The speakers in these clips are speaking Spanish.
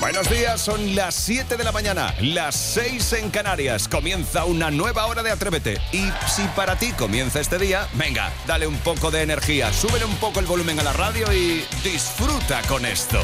Buenos días, son las 7 de la mañana, las 6 en Canarias. Comienza una nueva hora de Atrévete. Y si para ti comienza este día, venga, dale un poco de energía, súbele un poco el volumen a la radio y disfruta con esto.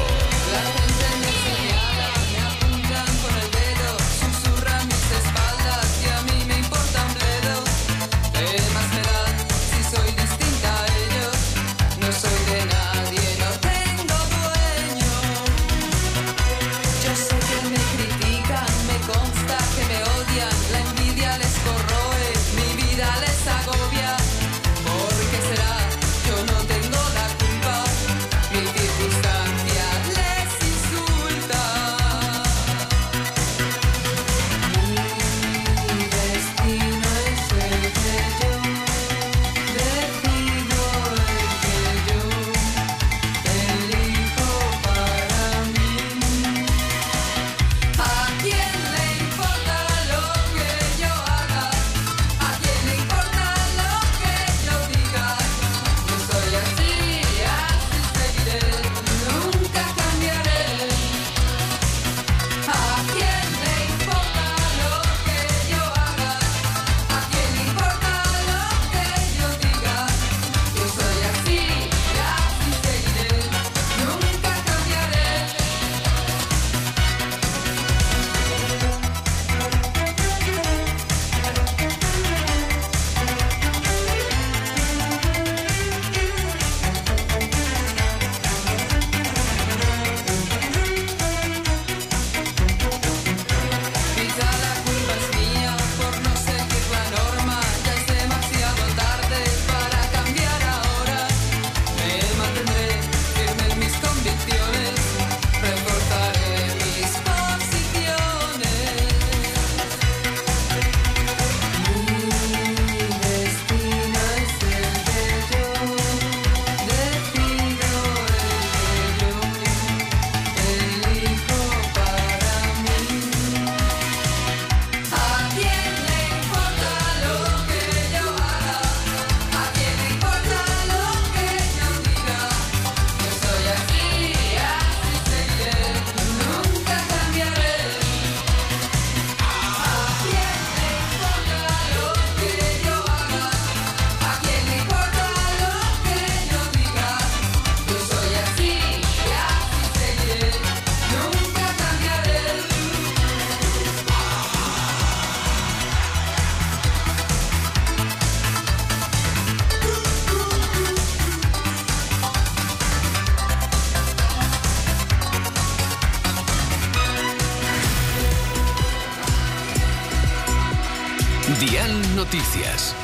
Dial Noticias.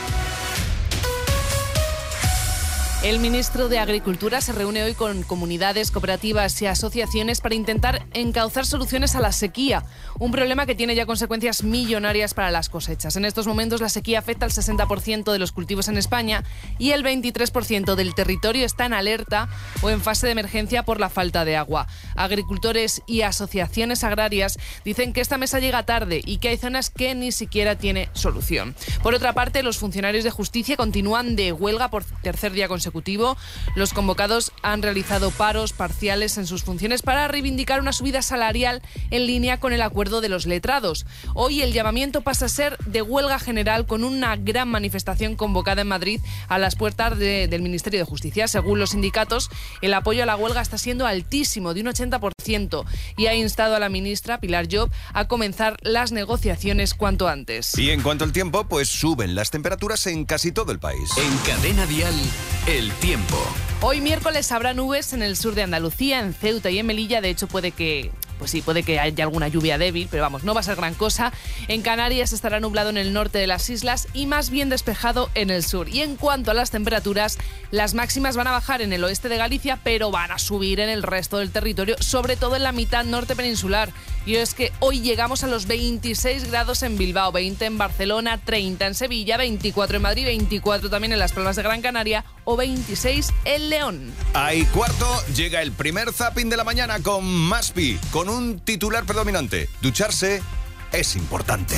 El ministro de Agricultura se reúne hoy con comunidades, cooperativas y asociaciones para intentar encauzar soluciones a la sequía, un problema que tiene ya consecuencias millonarias para las cosechas. En estos momentos la sequía afecta al 60% de los cultivos en España y el 23% del territorio está en alerta o en fase de emergencia por la falta de agua. Agricultores y asociaciones agrarias dicen que esta mesa llega tarde y que hay zonas que ni siquiera tiene solución. Por otra parte, los funcionarios de justicia continúan de huelga por tercer día consecutivo. Los convocados han realizado paros parciales en sus funciones para reivindicar una subida salarial en línea con el acuerdo de los letrados. Hoy el llamamiento pasa a ser de huelga general con una gran manifestación convocada en Madrid a las puertas del Ministerio de Justicia. Según los sindicatos, el apoyo a la huelga está siendo altísimo, de un 80%, y ha instado a la ministra Pilar Llop a comenzar las negociaciones cuanto antes. Y en cuanto al tiempo, pues suben las temperaturas en casi todo el país. En Cadena Dial, el tiempo. Hoy miércoles habrá nubes en el sur de Andalucía, en Ceuta y en Melilla. De hecho, puede que haya alguna lluvia débil, pero vamos, no va a ser gran cosa. En Canarias estará nublado en el norte de las islas y más bien despejado en el sur. Y en cuanto a las temperaturas, las máximas van a bajar en el oeste de Galicia, pero van a subir en el resto del territorio, sobre todo en la mitad norte peninsular. Y es que hoy llegamos a los 26 grados en Bilbao, 20 en Barcelona, 30 en Sevilla, 24 en Madrid, 24 también en las Palmas de Gran Canaria o 26 en León. Ahí cuarto, llega el primer zapping de la mañana con Maspi, con un titular predominante: ducharse es importante.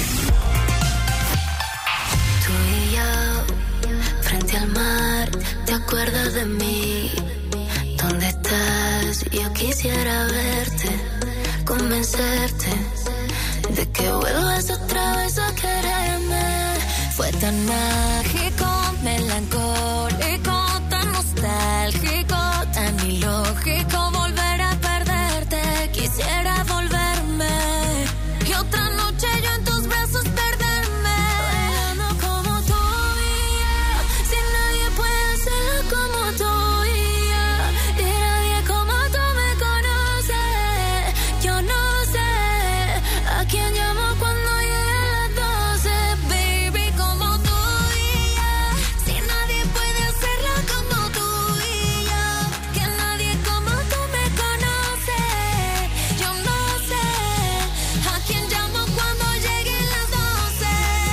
Tú y yo, frente al mar, ¿te acuerdas de mí? ¿Dónde estás? Yo quisiera verte. convencerte de que vuelvas otra vez a quererme. Fue tan mágico, melancólico, tan nostálgico, tan ilógico volver a perderte. Quisiera volverme y otra noche yo en tus brazos perderme. Bailando como tú y yo, si nadie puede hacerlo como tú y yo, y nadie como tú me conoce. Yo no sé a quién llamo cuando lleguen las 12, baby, como tú y yo, si nadie puede hacerlo como tú y yo, que nadie como tú me conoce. Yo no sé a quién llamo cuando lleguen las 12.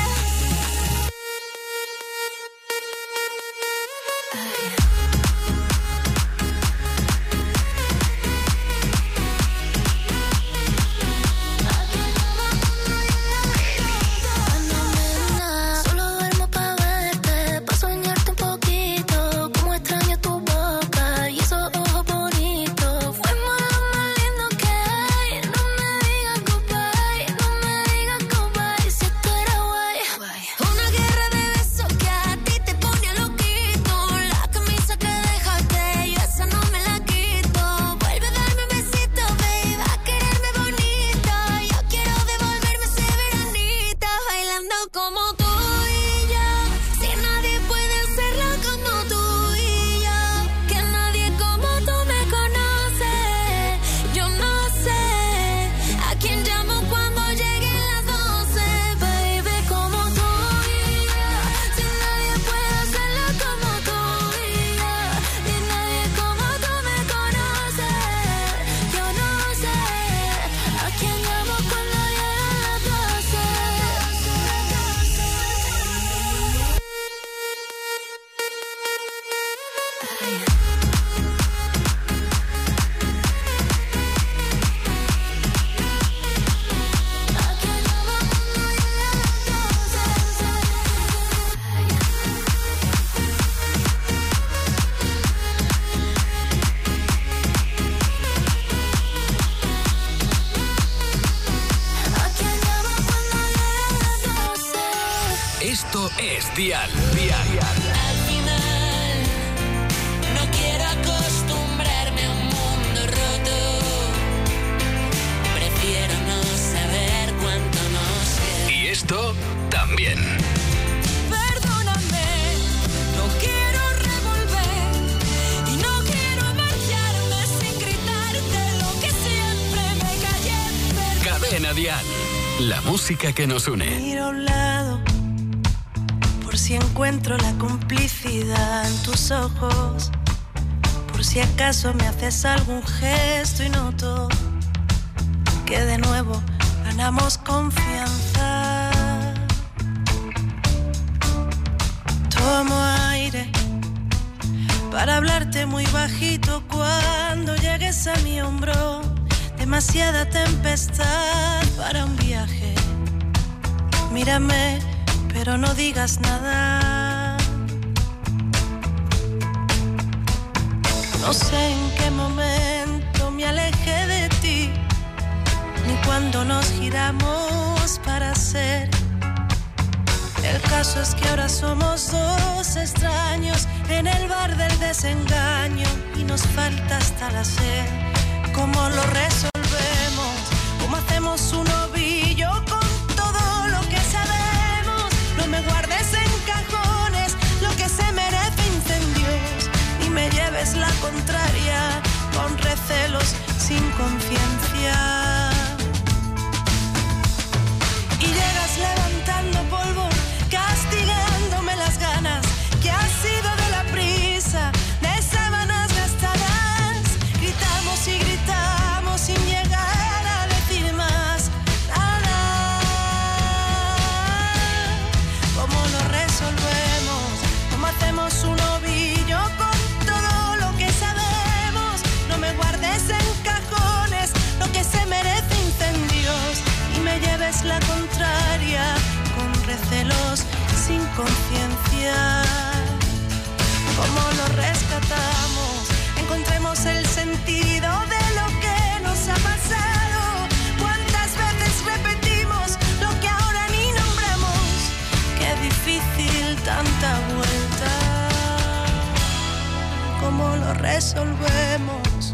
Fenomenal, solo duermo pa' verte, pa' soñarte un poquito, como extraño tu boca y esos ojos bonitos. Fuimos lo más lindo que hay, no me digas goodbye, no me digas goodbye, si esto era guay. Una guerra de besos que a ti te pone loquito, la camisa que dejaste, yo esa no me la quito. Vuelve a darme un besito, baby, a quererme bonito, yo quiero devolverme ese veranito, bailando como tú y yo, si nadie puede hacerlo como tú y yo, que nadie como tú me conoce. Yo no sé a quién llamo cuando lleguen las 12, baby, como tú y yo, si nadie puede hacerlo como tú y yo, y nadie como tú me conoce. Yo no sé a quién llamo cuando lleguen las 12. Esto es Dial. Al final, no quiero acostumbrarme a un mundo roto. Prefiero no saber cuánto nos queda. Y esto también. Perdóname, no quiero revolver y no quiero marcharme sin gritarte lo que siempre me callé. Cadena Dial. La música que nos une. Miro a un lado por si encuentro la complicidad en tus ojos, por si acaso me haces algún gesto y noto que de nuevo ganamos confianza. Tomo aire para hablarte muy bajito cuando llegues a mi hombro. Demasiada tempestad para un viaje. Mírame, pero no digas nada. No sé en qué momento me alejé de ti, ni cuando nos giramos para ser. El caso es que ahora somos dos extraños en el bar del desengaño y nos falta hasta la sed. ¿Cómo lo resolvemos? ¿Cómo hacemos un ovillo con todo lo que sabemos? No me guardes en cajones lo que se merece incendios, ni me lleves la contraria con recelos sin conciencia. Y llegas levantando polvo, castigándome las ganas que ha sido de la prisa, de sábanas gastadas. Gritamos y gritamos sin llegar a decir más nada. ¿Cómo lo resolvemos? ¿Cómo hacemos un ovillo con todo lo que sabemos? No me guardes en cajones lo que se merece incendios, y me lleves la contraria con recelos sin conciencia. ¿Cómo lo rescatamos? Encontremos el sentido de lo que nos ha pasado. resolvemos.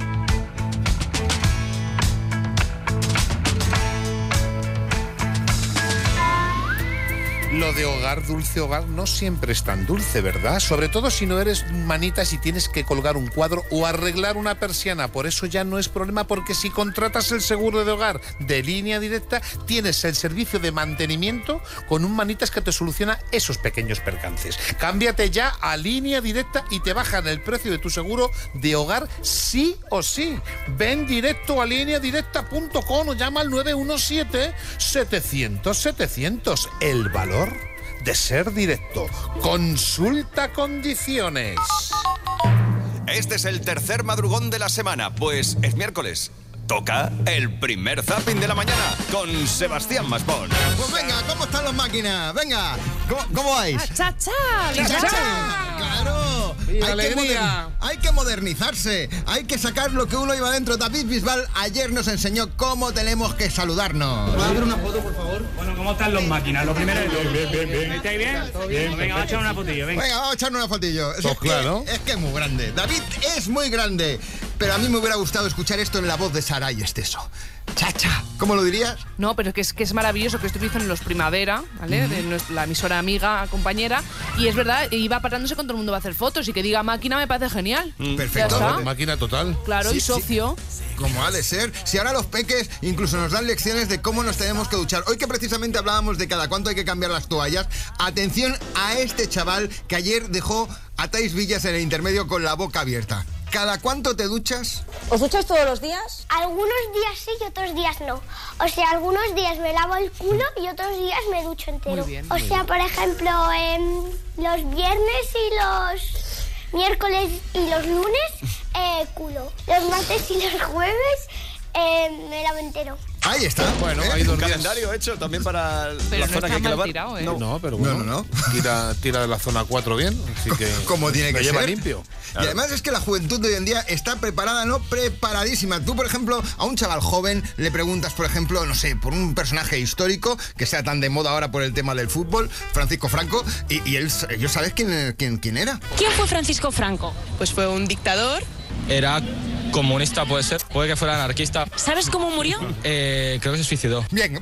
Lo de hogar, dulce hogar, no siempre es tan dulce, ¿verdad? Sobre todo si no eres manitas y tienes que colgar un cuadro o arreglar una persiana. Por eso ya no es problema, porque si contratas el seguro de hogar de Línea Directa, tienes el servicio de mantenimiento con un manitas que te soluciona esos pequeños percances. Cámbiate ya a Línea Directa y te bajan el precio de tu seguro de hogar sí o sí. Ven directo a lineadirecta.com o llama al 917-700-700. El valor de ser directo. Consulta condiciones. Este es el tercer madrugón de la semana, pues es miércoles. Toca el primer zapping de la mañana con Sebastián Maspons. Pues venga, ¿cómo están las máquinas? Venga, ¿cómo vais? ¡Cha, cha! ¡Claro! Hay que modernizarse, hay que sacar lo que uno iba dentro. David Bisbal ayer nos enseñó cómo tenemos que saludarnos. ¿Puedo hacer una foto, por favor? Bueno, ¿cómo están las máquinas? Lo primero es... Bien. ¿Estáis bien? ¿Todo bien? Venga, vamos a echar una fotillo, venga. Venga, vamos a echar una fotillo. Pues claro. Es que es muy grande. David es muy grande. Pero a mí me hubiera gustado escuchar esto en la voz de Saray Esteso. Chacha, ¿cómo lo dirías? No, pero que es maravilloso que esto lo hizo en Los Primavera, ¿vale? De la emisora amiga, compañera. Y es verdad, iba parándose con todo el mundo va a hacer fotos y que diga máquina me parece genial. Perfecto. Ya está. Máquina total. Claro, Sí, y socio. Como ha de ser. Si ahora los peques incluso nos dan lecciones de cómo nos tenemos que duchar. Hoy que precisamente hablábamos de cada cuánto hay que cambiar las toallas, atención a este chaval que ayer dejó a Thais Villas en el intermedio con la boca abierta. ¿Cada cuánto te duchas? ¿Os ducháis todos los días? Algunos días sí y otros días no. O sea, algunos días me lavo el culo y otros días me ducho entero. Muy bien, o sea, por ejemplo, los viernes y los miércoles y los lunes, culo. Los martes y los jueves, me lavo entero. Ahí está. Bueno, ¿eh? hay dos Un días. calendario hecho también para Pero la no zona está que hay que mal lavar. tirado, ¿eh? No, pero bueno. No. Tira de la zona 4 bien, así que Como tiene lo que lleva ser. limpio. Y además es que la juventud de hoy en día está preparada, no preparadísima. Tú, por ejemplo, a un chaval joven le preguntas, por ejemplo, no sé, por un personaje histórico que sea tan de moda ahora por el tema del fútbol, Francisco Franco, y ellos sabes quién era. ¿Quién fue Francisco Franco? Pues fue un dictador. Era comunista, puede ser. Puede que fuera anarquista. ¿Sabes cómo murió? Creo que se suicidó. Bien,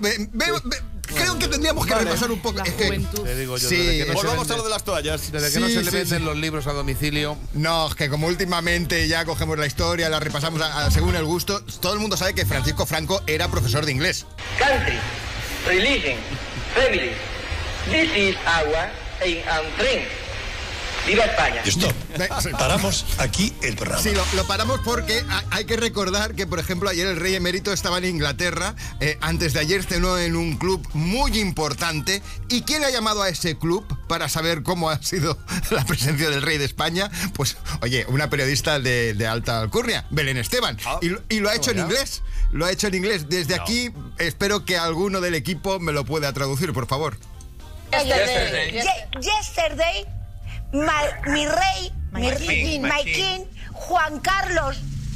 creo que tendríamos que repasar un poco. La Es que- juventud. Te digo yo, Sí. desde que no se Volvamos a vende- lo de las toallas. Desde que no Sí, se le sí, venden sí. los libros a domicilio. No, es que como últimamente ya cogemos la historia, la repasamos según el gusto, todo el mundo sabe que Francisco Franco era profesor de inglés. Country, religion, family. This is our aim and dream. ¡Viva España! Stop. Ve- Paramos aquí el programa. Sí, lo paramos porque hay que recordar que, por ejemplo, ayer el rey emérito estaba en Inglaterra, antes de ayer cenó en un club muy importante. ¿Y quién ha llamado a ese club para saber cómo ha sido la presencia del rey de España? Pues, oye, una periodista de alta alcurnia, Belén Esteban. Y lo ha hecho en inglés. Lo ha hecho en inglés. Desde aquí espero que alguno del equipo me lo pueda traducir, por favor. Yesterday, mi rey, my king, Juan Carlos,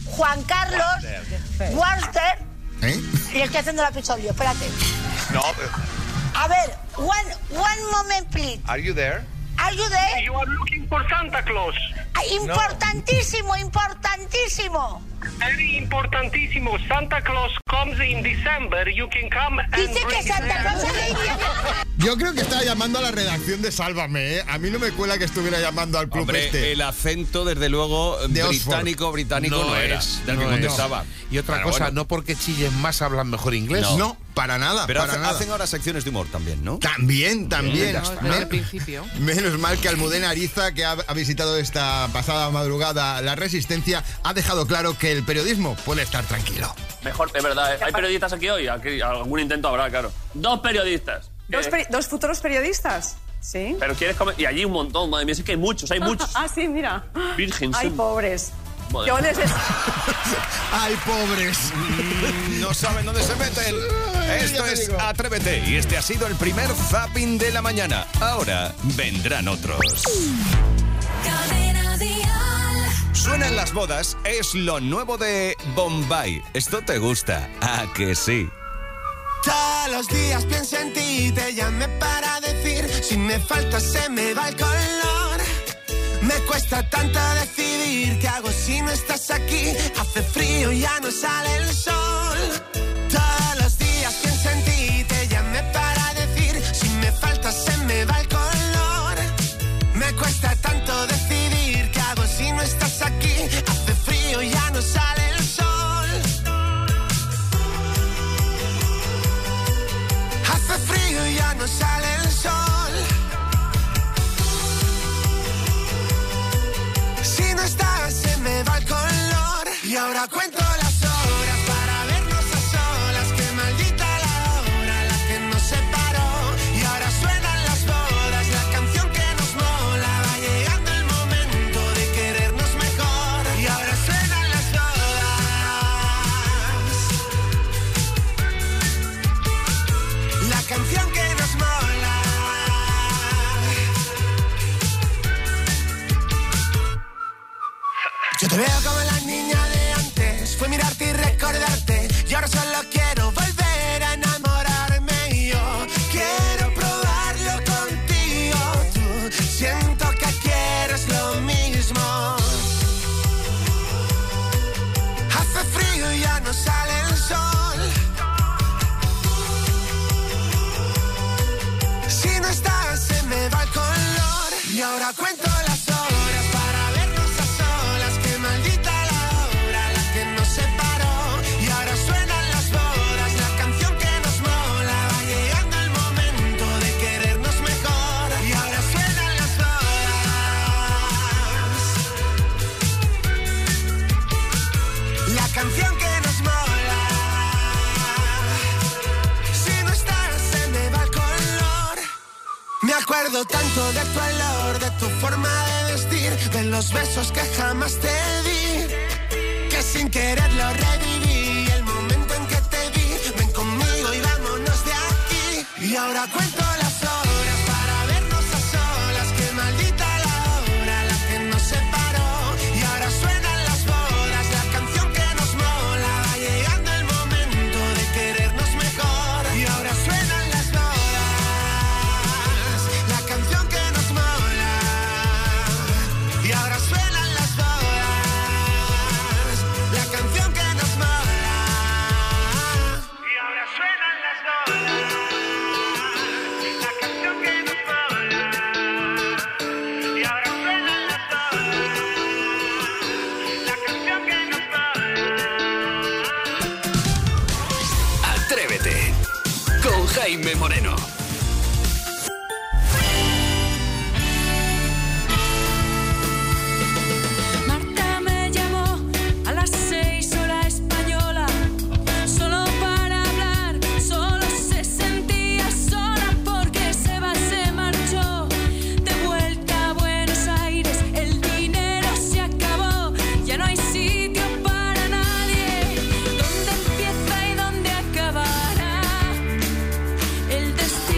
Worcester. ¿Eh? Le estoy haciendo la pisolio, espérate. No, A ver, one moment, please. are you there? Are you there? You are looking for Santa Claus. Importantísimo. Very importantísimo. Santa Claus comes in December. You can come and Dice que Santa Claus Yo creo que estaba llamando a la redacción de Sálvame, ¿eh? A mí no me cuela que estuviera llamando al club Hombre, este. el acento, desde luego, De británico no era del que contestaba. Y otra Pero cosa, bueno. no porque chillen más hablan mejor inglés. No, para nada, Pero para nada. hacen ahora secciones de humor también, ¿no? También. No, desde el principio. Menos mal que Almudena Ariza, que ha visitado esta pasada madrugada La Resistencia, ha dejado claro que el periodismo puede estar tranquilo. Mejor, es verdad. ¿Hay periodistas aquí hoy? Aquí algún intento habrá, claro. 2 periodistas. ¿Dos futuros periodistas? Sí. Pero quieres comer... Y allí un montón, madre mía. Es que hay muchos. Sí, mira. Virgen. Ay, pobres. Madre Yo mía. les... ¡Ay, pobres! No saben dónde se meten. Esto ya te es digo. Atrévete y este ha sido el primer zapping de la mañana. Ahora vendrán otros. Cadena Dial. Suena en las bodas, es lo nuevo de Bombay. ¿Esto te gusta? ¿A que sí? Todos los días pienso en ti, te llamé para decir, si me falta se me va el color. Me cuesta tanto decidir decidir qué hago si no estás aquí. Hace frío, ya no sale el sol. Todos los días pienso en ti, te llamé para decir, si me faltas se me va el color. Me cuesta tanto decidir qué hago si no estás aquí. Hace frío, ya no sale el sol. Hace frío, ya no sale el sol. Si no estás se me va el color. Y ahora cuento las horas para vernos a solas. Qué maldita la hora, la que nos separó. Y ahora suenan las bodas, la canción que nos mola. Va llegando el momento de querernos mejor. Y ahora suenan las bodas, la canción que nos mola. Yo te veo como la niña de antes, fue mirarte y recordarte. Y ahora solo quiero volver a enamorarme. Y yo quiero probarlo contigo. Tú siento que quieres lo mismo. Hace frío y ya no sale el sol. Si no estás se me va el color. Y ahora cuento las horas para vernos a solas. Qué maldita la hora, la que nos separó. Y ahora suenan las bodas, la canción que nos mola. Va llegando el momento de querernos mejor. Y ahora suenan las bodas, la canción que nos mola. Si no estás se me va el color. Me acuerdo tanto de tu olor, de tu forma de vestir, de los besos que jamás te di, que sin quererlo reviví. El momento en que te vi, ven conmigo y vámonos de aquí. Y ahora cuento las horas para vernos a solas. Qué maldita la hora, la que nos separó. Y ahora suenan las bodas, la canción que nos mola. Va llegando el momento de querernos mejor. Y ahora suenan las bodas, la canción que nos mola. Y ahora suenan las bodas, la canción que nos mola. Y ahora suenan las bodas, la canción que nos mola. Y ahora suenan las bodas, la canción que nos mola. Atrévete con Jaime Moreno. Marta me llamó a las 6 hora española, solo para hablar, solo se sentía sola porque Seba se marchó de vuelta a Buenos Aires, el dinero se acabó, ya no hay sitio para nadie, ¿dónde empieza y dónde acabará el destino?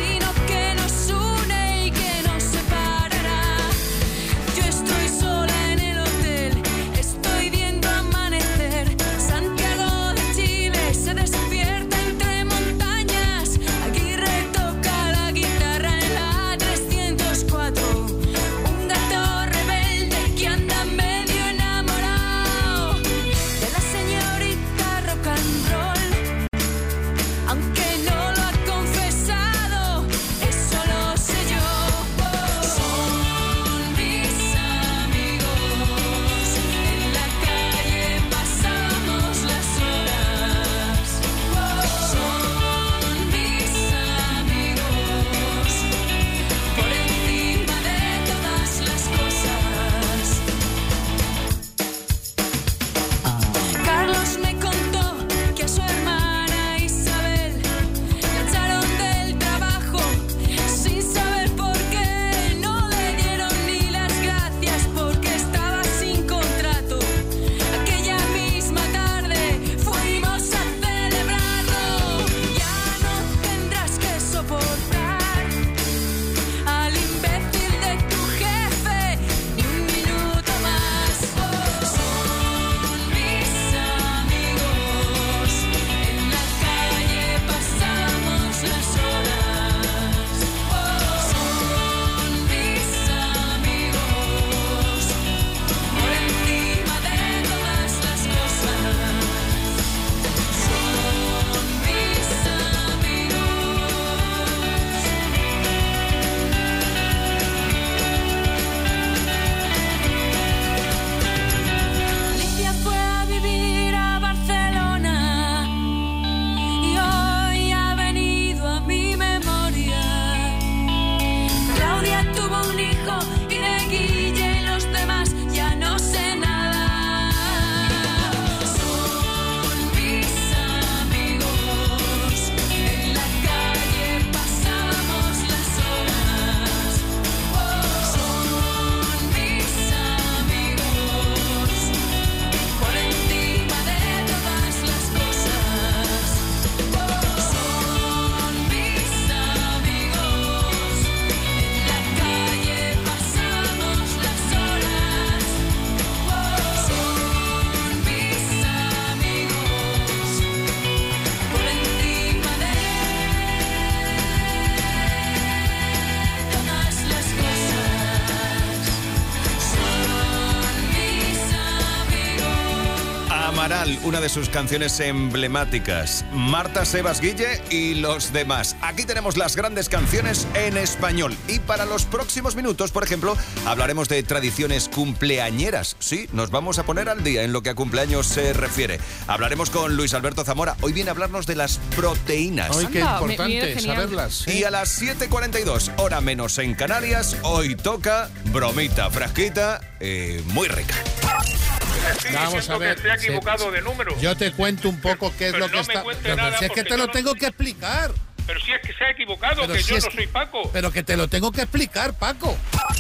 una de sus canciones emblemáticas. Marta, Sebas, Guille y los demás. Aquí tenemos las grandes canciones en español. Y para los próximos minutos, por ejemplo, hablaremos de tradiciones cumpleañeras. Sí, nos vamos a poner al día en lo que a cumpleaños se refiere. Hablaremos con Luis Alberto Zamora. Hoy viene a hablarnos de las proteínas. Ay, qué importante saberlas. ¿Sí? Y a las 7:42, hora menos en Canarias, hoy toca bromita fresquita, muy rica. Vamos a ver. Que se ha equivocado de número. Yo te cuento un poco qué es lo que está. Pero si es que te lo tengo que explicar. Pero si es que se ha equivocado, pero que si yo es no soy Paco. Pero que te lo tengo que explicar, Paco.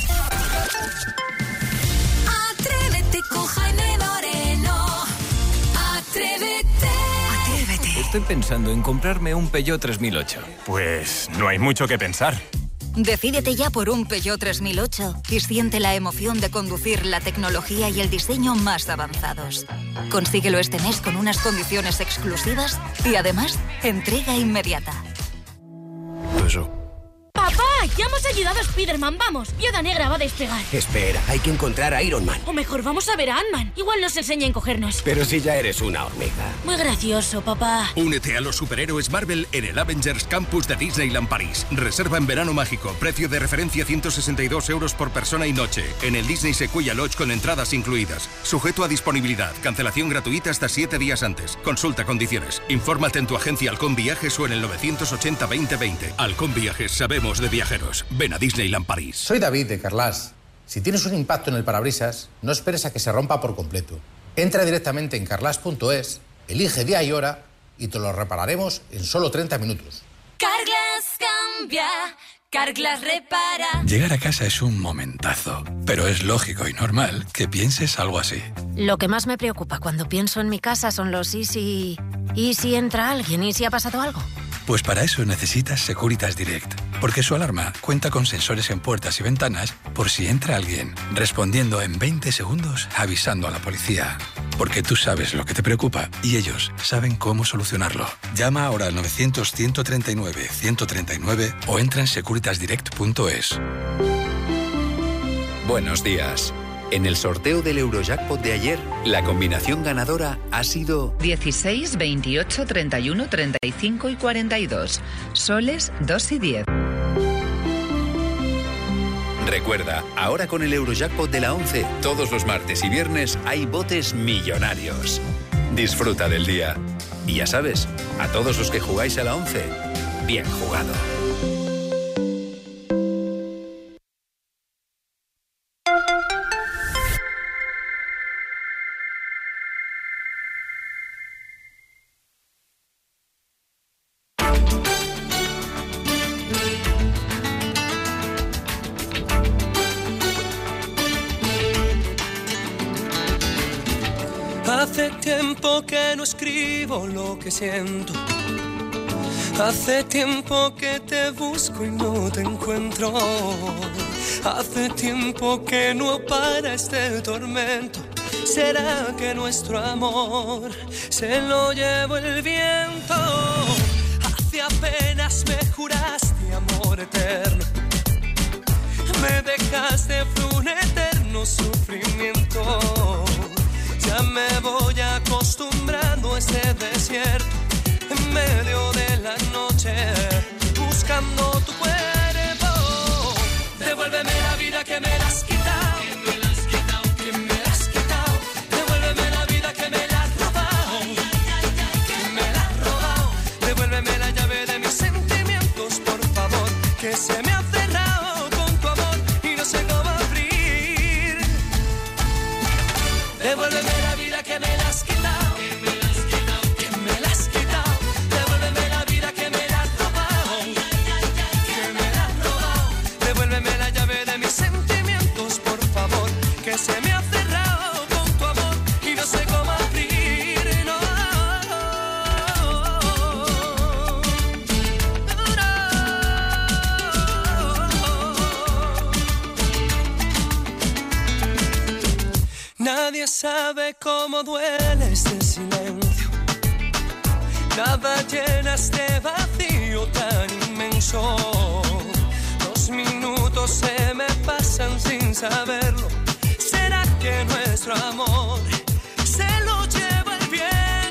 Atrévete con Jaime Moreno. Atrévete. Atrévete. Estoy pensando en comprarme un Peugeot 3008. Pues no hay mucho que pensar. Decídete ya por un Peugeot 3008 y siente la emoción de conducir la tecnología y el diseño más avanzados. Consíguelo este mes con unas condiciones exclusivas y además entrega inmediata. Eso. ¡Papá! ¡Ya hemos ayudado a Spider-Man! ¡Vamos! Viuda Negra va a despegar. Espera, hay que encontrar a Iron Man. O mejor, vamos a ver a Ant-Man. Igual nos enseña a encogernos. Pero si ya eres una hormiga. Muy gracioso, papá. Únete a los superhéroes Marvel en el Avengers Campus de Disneyland París. Reserva en verano mágico. Precio de referencia 162 euros por persona y noche. En el Disney Sequoia Lodge con entradas incluidas. Sujeto a disponibilidad. Cancelación gratuita hasta 7 días antes. Consulta condiciones. Infórmate en tu agencia Halcón Viajes o en el 980 2020. Halcón Viajes, sabemos de viajeros. Ven a Disneyland París. Soy David de Carglass. Si tienes un impacto en el parabrisas, no esperes a que se rompa por completo. Entra directamente en carglass.es, elige día y hora y te lo repararemos en solo 30 minutos. Carglass cambia, Carglass repara. Llegar a casa es un momentazo, pero es lógico y normal que pienses algo así. Lo que más me preocupa cuando pienso en mi casa son los ¿y si entra alguien? ¿Y si ha pasado algo? Pues para eso necesitas Securitas Direct, porque su alarma cuenta con sensores en puertas y ventanas por si entra alguien, respondiendo en 20 segundos avisando a la policía. Porque tú sabes lo que te preocupa y ellos saben cómo solucionarlo. Llama ahora al 900-139-139 o entra en securitasdirect.es. Buenos días. En el sorteo del Eurojackpot de ayer, la combinación ganadora ha sido 16, 28, 31, 35 y 42. Soles 2 y 10. Recuerda, ahora con el Eurojackpot de la 11, todos los martes y viernes hay botes millonarios. Disfruta del día. Y ya sabes, a todos los que jugáis a la 11, bien jugado. Hace tiempo que no escribo lo que siento. Hace tiempo que te busco y no te encuentro. Hace tiempo que no para este tormento. ¿Será que nuestro amor se lo llevó el viento? Hace apenas me juraste amor eterno. Me dejaste fue un eterno sufrimiento. Ya me voy acostumbrando a este desierto, en medio de la noche, buscando tu cuerpo. Devuélveme la vida que me la has quitado, que me la has quitado, que me la has quitado. Devuélveme la vida que me la has robado, que me la has robado. Devuélveme la llave de mis sentimientos, por favor, que se me ha cerrado con tu amor y no sé cómo abrir. Devuélveme la vida que me la has quitado, que me la has quitado, que me la has quitado. Devuélveme la vida que me la has robado, que me la has robado. Devuélveme la llave de mis sentimientos, por favor, que se me ha cerrado con tu amor y no sé cómo abrir, no. Nadie sabe cómo duele este silencio. Nada llena este vacío tan inmenso. 2 minutos se me pasan sin saberlo. ¿Será que nuestro amor se lo lleva el viento?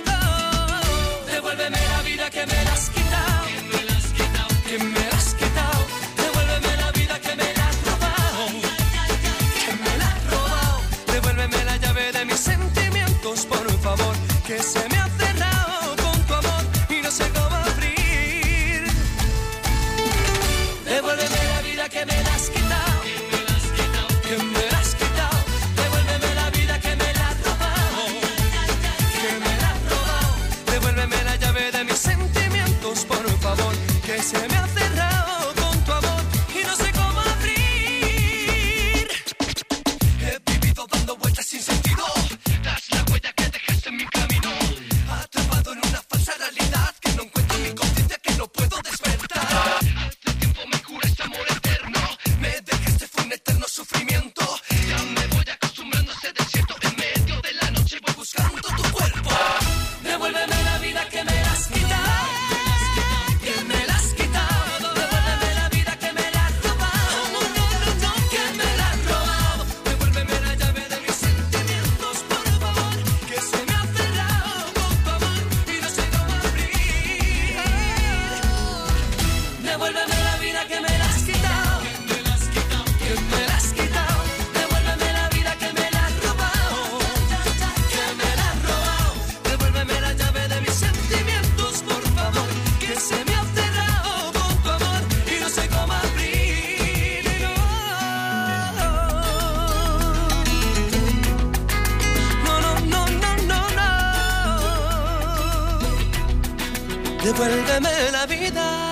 devuélveme la vida.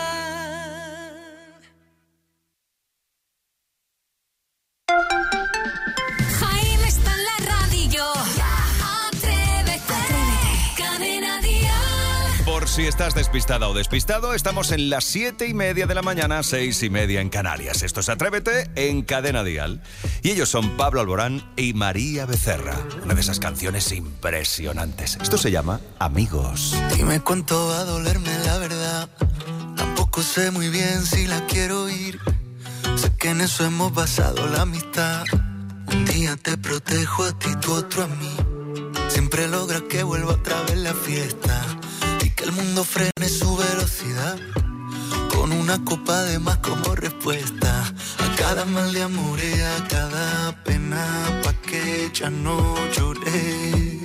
Jaime está en la radio. Atrévete. Cadena Dial. Por si estás despistada o despistado, estamos en las 7:30 de la mañana, 6:30 en Canarias. Esto es Atrévete en Cadena Dial. Y ellos son Pablo Alborán y María Becerra. Una de esas canciones impresionantes. Esto se llama Amigos. Dime cuánto va a dolerme la verdad. Tampoco sé muy bien si la quiero oír. Sé que en eso hemos basado la amistad. Un día te protejo a ti, tú otro a mí. Siempre logras que vuelva otra vez la fiesta y que el mundo frene su velocidad. Con una copa de más como respuesta a cada mal de amor y a cada pena, pa' que ya no lloré.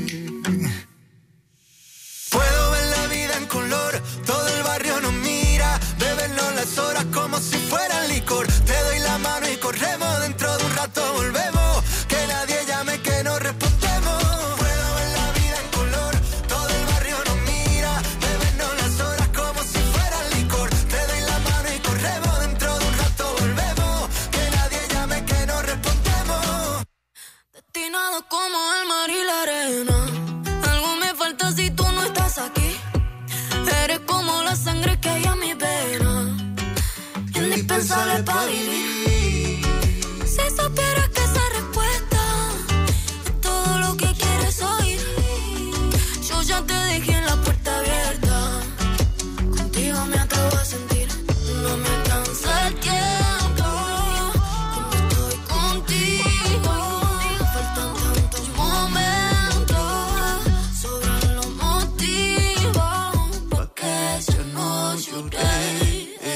Puedo ver la vida en color, todo el barrio nos mira, bebernos las horas como si fueran licor. Te doy la mano y corremos, dentro de un rato volvemos, que nadie llame que no respondemos. Puedo ver la vida en color, todo el barrio nos mira, bebernos las horas como si fueran licor. Te doy la mano y corremos, dentro de un rato volvemos, que nadie llame que no respondemos. Destinado como el mar y la arena. Algo me falta si tú no estás aquí. Eres como la sangre que hay en mi vena, indispensable para vivir. Si supieras que esa respuesta es todo lo que quieres oír. Yo ya te dejé en la puerta abierta. Contigo me atrevo a sentir. No me alcanza el tiempo cuando estoy contigo. Faltan tantos momentos, sobran los motivos pa' que ya no lloré.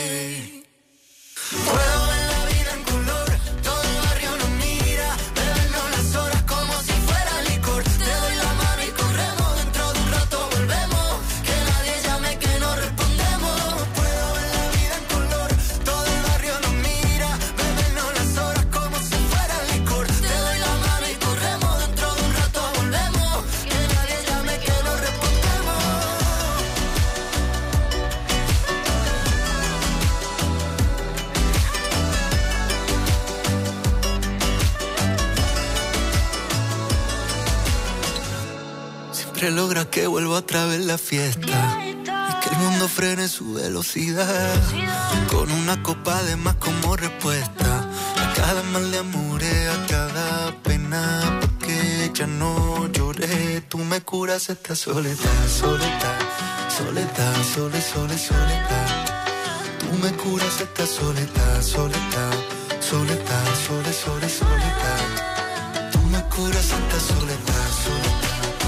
Puedo ver la vida en color, todo el barrio nos mira, bebernos las horas como si fuera licor. Te doy la mano y corremos, dentro de un rato volvemos, que nadie llame que no respondemos. Puedo ver la vida en color, todo el barrio nos mira, bebernos las horas como si fuera licor. Te doy la mano y corremos, dentro de un rato volvemos, que nadie llame que no respondemos. Siempre logra que vuelva otra vez la fiesta y que el mundo frene su velocidad. Con una copa de más como respuesta a cada mal de amor, a cada pena, porque ya no lloré. Tú me curas esta soledad, soledad, soledad, soledad. Tú me curas esta soledad, soledad, soledad, soledad. Tú me curas esta soledad, soledad.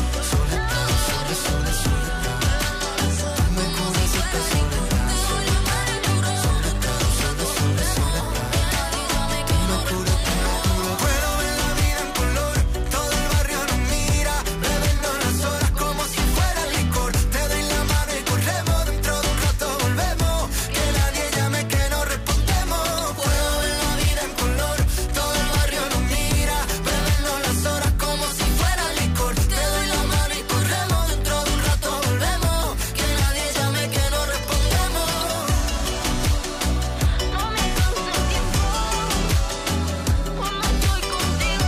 Puedo ver la vida en color, todo el barrio nos mira, bebernos las horas como si fuera licor. Te doy la mano y corremos, dentro de un rato volvemos, que nadie llame que no respondemos. Puedo ver la vida en color, todo el barrio nos mira, bebernos las horas como si fuera licor. Te doy la mano y corremos, dentro de un rato volvemos, que nadie llame que no respondemos. No me cansa el tiempo cuando estoy contigo.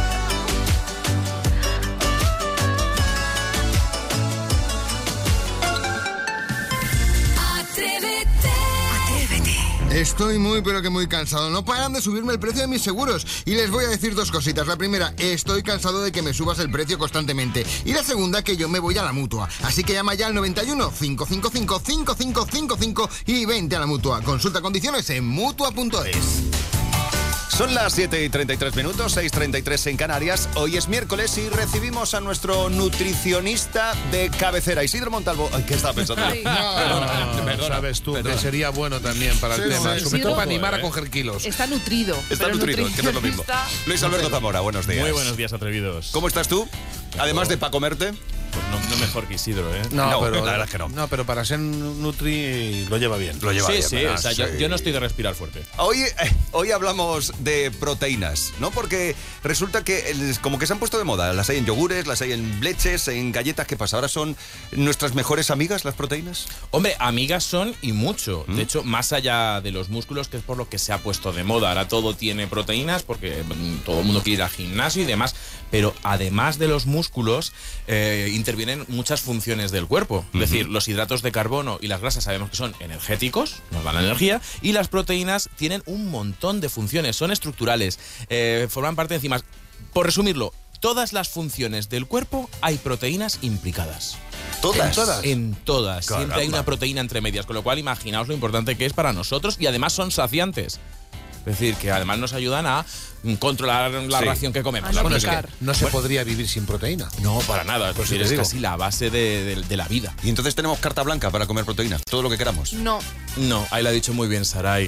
Atrévete. Estoy muy pero que muy cansado. No paran de subirme el precio de mis seguros. Y les voy a decir dos cositas. La primera, estoy cansado de que me subas el precio constantemente. Y la segunda, que yo me voy a la Mutua. Así que llama ya al 91 555 5555 y vente a la Mutua. Consulta condiciones en Mutua.es. Son las 7:33 minutos, 6:33 en Canarias. Hoy es miércoles y recibimos a nuestro nutricionista de cabecera, Isidro Montalvo. Ay, ¿qué estaba pensando? Perdona, sabes tú que sería bueno también para el tema, sobre todo para animar a coger kilos. Está nutrido. Está nutrido, que no es lo mismo. Luis Alberto Zamora, buenos días. Muy buenos días, atrevidos. ¿Cómo estás tú? Además de para comerte. Pues no No mejor que Isidro, ¿eh? No, pero la verdad es que no. No, pero para ser Nutri lo lleva bien. Lo lleva bien. Sí, o sea, yo no estoy de respirar fuerte. Hoy hablamos de proteínas, ¿no? Porque resulta que como que se han puesto de moda. Las hay en yogures, las hay en leches, en galletas. ¿Qué pasa? ¿Ahora son nuestras mejores amigas las proteínas? Hombre, amigas son y mucho. De hecho, más allá de los músculos, que es por lo que se ha puesto de moda. Ahora todo tiene proteínas porque todo el mundo quiere ir al gimnasio y demás. Pero además de los músculos, intervienen muchas funciones del cuerpo. Es decir, los hidratos de carbono y las grasas sabemos que son energéticos, nos dan energía, y las proteínas tienen un montón de funciones, son estructurales, forman parte de enzimas. Por resumirlo, todas las funciones del cuerpo hay proteínas implicadas. ¿Todas? En todas. Caramba. Siempre hay una proteína entre medias, con lo cual imaginaos lo importante que es para nosotros y además son saciantes. Es decir, que además nos ayudan a controlar la ración que comemos. Bueno, es que no se podría vivir sin proteína. No, para nada. Es decir, es casi la base de la vida. Y entonces tenemos carta blanca para comer proteínas, todo lo que queramos. No. No, ahí lo ha dicho muy bien Saray.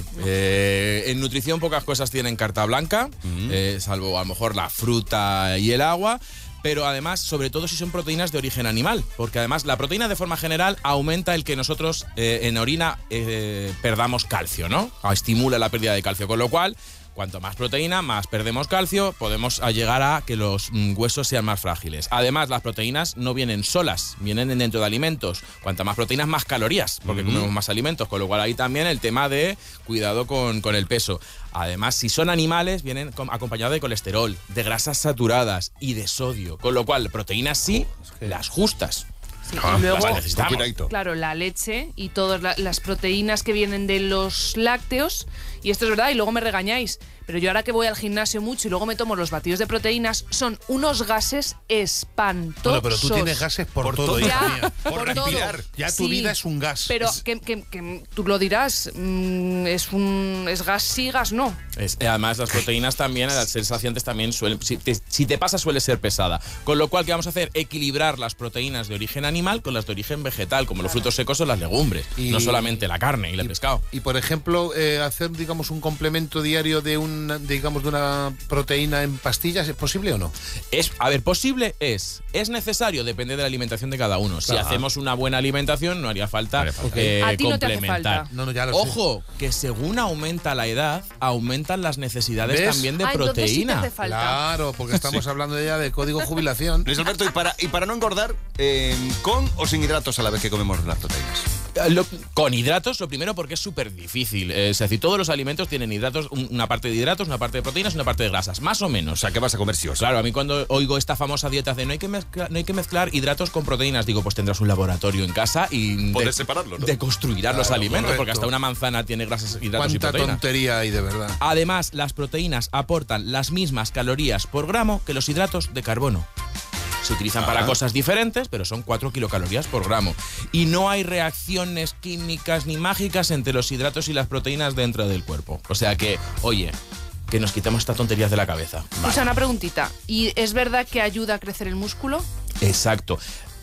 En nutrición pocas cosas tienen carta blanca, salvo a lo mejor la fruta y el agua. Pero además, sobre todo si son proteínas de origen animal, porque además la proteína de forma general aumenta el que nosotros en orina perdamos calcio, ¿no? Estimula la pérdida de calcio, con lo cual, cuanto más proteína, más perdemos calcio, podemos llegar a que los huesos sean más frágiles. Además, las proteínas no vienen solas, vienen dentro de alimentos. Cuanta más proteínas, más calorías, porque comemos más alimentos, con lo cual ahí también el tema de cuidado con el peso. Además, si son animales, vienen acompañados de colesterol, de grasas saturadas y de sodio, con lo cual proteínas sí, las justas. Sí, y luego, necesitamos. claro, la leche y todas las proteínas que vienen de los lácteos, y esto es verdad, y luego me regañáis, pero yo ahora que voy al gimnasio mucho y luego me tomo los batidos de proteínas, son unos gases espantosos. Bueno, pero tú tienes gases por todo, hija mía. Por respirar. todo. Ya tu vida es un gas. Pero que tú lo dirás, es gas sí, gas no. Además, las proteínas también, al ser saciantes, también suelen, si te pasa, suele ser pesada. Con lo cual, ¿qué vamos a hacer? Equilibrar las proteínas de origen animal con las de origen vegetal, como los frutos secos o las legumbres, no solamente la carne y el pescado. Y por ejemplo, hacer, digamos, un complemento diario de una proteína en pastillas, ¿es posible o no? Posible es. Es necesario, depende de la alimentación de cada uno. Si hacemos una buena alimentación, no haría falta a ti no te hace falta. No, ya lo Ojo, que según aumenta la edad, aumentan las necesidades también de proteína. Sí te hace falta. Claro, porque estamos hablando ya de código jubilación. Luis Alberto, y para no engordar, ¿con o sin hidratos a la vez que comemos las proteínas? Con hidratos, lo primero, porque es súper difícil. Es decir, todos los alimentos tienen hidratos, una parte de hidratos, una parte de proteínas y una parte de grasas, más o menos. O sea, ¿qué vas a comer sí o sí? Claro, a mí cuando oigo esta famosa dieta de no hay que mezclar hidratos con proteínas, digo, pues tendrás un laboratorio en casa y poder separarlo, ¿no? Deconstruirás los alimentos, correcto. porque hasta una manzana tiene grasas, hidratos y proteínas. Cuánta tontería hay, de verdad. Además, las proteínas aportan las mismas calorías por gramo que los hidratos de carbono. Se utilizan para cosas diferentes, pero son 4 kilocalorías por gramo. Y no hay reacciones químicas ni mágicas entre los hidratos y las proteínas dentro del cuerpo. O sea que, oye, que nos quitamos estas tonterías de la cabeza. O sea, una preguntita. ¿Y es verdad que ayuda a crecer el músculo? Exacto.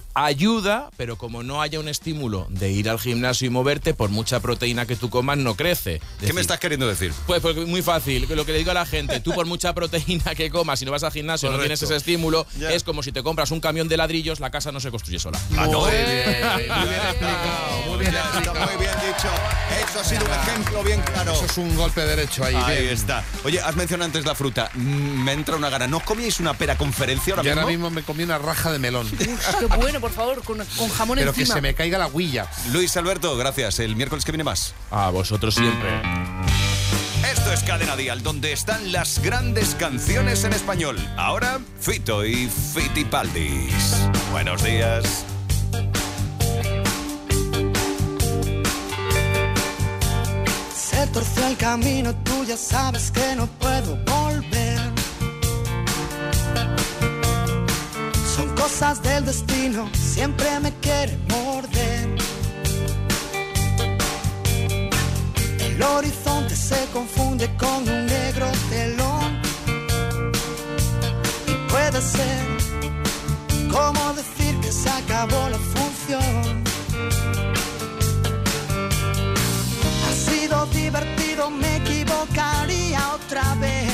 Ayuda, pero como no haya un estímulo de ir al gimnasio y moverte, por mucha proteína que tú comas, no crece. ¿Qué me estás queriendo decir? Pues muy fácil, lo que le digo a la gente, tú por mucha proteína que comas, si no vas al gimnasio, no tienes ese estímulo, es como si te compras un camión de ladrillos, la casa no se construye sola. Muy bien explicado, muy bien explicado. Muy bien dicho. Eso ha sido un ejemplo bien claro. Eso es un golpe derecho ahí. Ahí está. Oye, has mencionado antes la fruta. Me entra una gana. ¿No os comíais una pera conferencia ahora mismo? Ahora mismo me comí una raja de melón. Qué bueno, por favor, con jamón pero encima. Que se me caiga la huilla. Luis Alberto, gracias. El miércoles que viene más. A vosotros siempre. Esto es Cadena Dial, donde están las grandes canciones en español. Ahora, Fito y Fitipaldis. Buenos días. Se torció el camino, tú ya sabes que no puedo volver. Son cosas del destino, siempre me quiere morder. El horizonte se confunde con un negro telón. Y puede ser como decir que se acabó la función. Ha sido divertido, me equivocaría otra vez.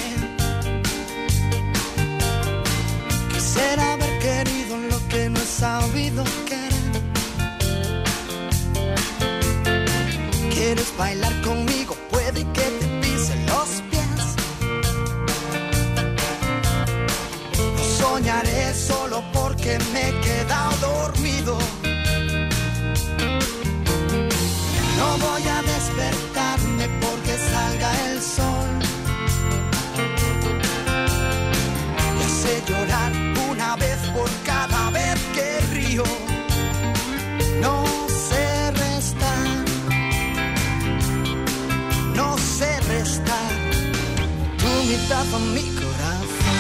Quisiera haber querido lo que no he sabido. quieres bailar conmigo, puede que te pisen los pies. No soñaré solo porque me he quedado dormido. No voy a despertarme porque salga el sol. Me hace llorar una vez por cada vez que río. No sé restar, no sé restar tu mitad a mi corazón.